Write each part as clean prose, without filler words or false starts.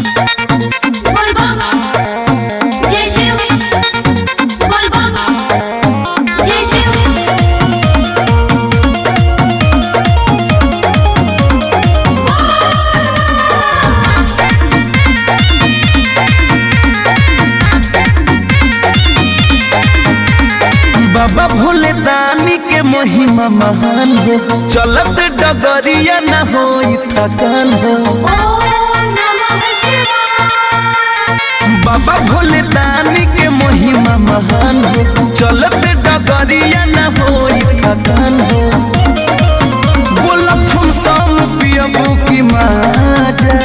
बाबा भोले दानी के महिमा महान हो, चलत डगरिया न हो थकान हो। बाबा भोले दानी के महिमा महान हो, चलत डगरिया न हो थकान हो। बोला तुम सब पियबू की माजा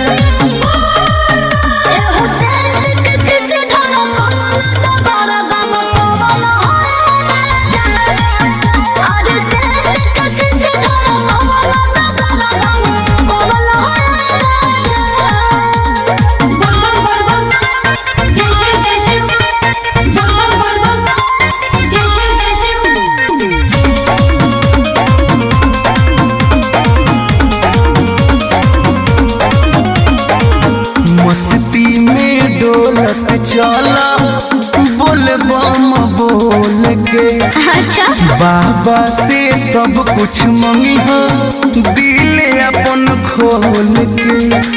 मस्ती में डोलत चला बोल बम बोल के। अच्छा बाबा से सब कुछ मंगी हो, दिल अपन खोल के।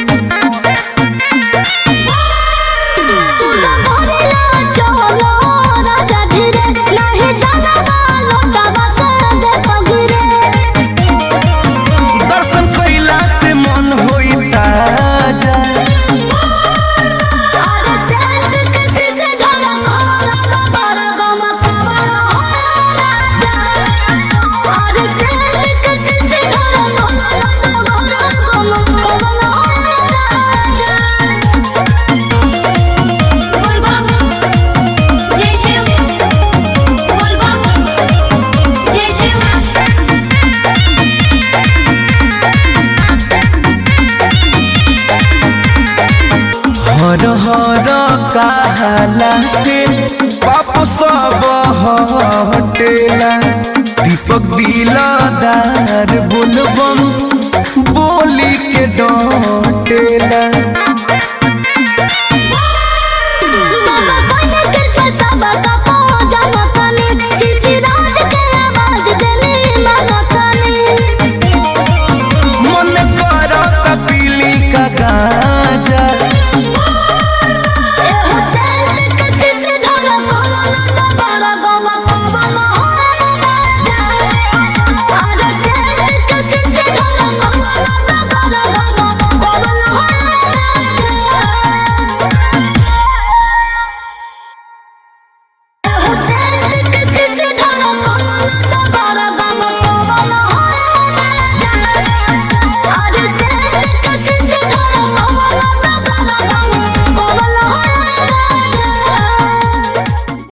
दर्शन कैला से मन होई ताजा। हर हर कहला से पाप सब हटेला। दीपक दिलदार बोलबम बोली के डर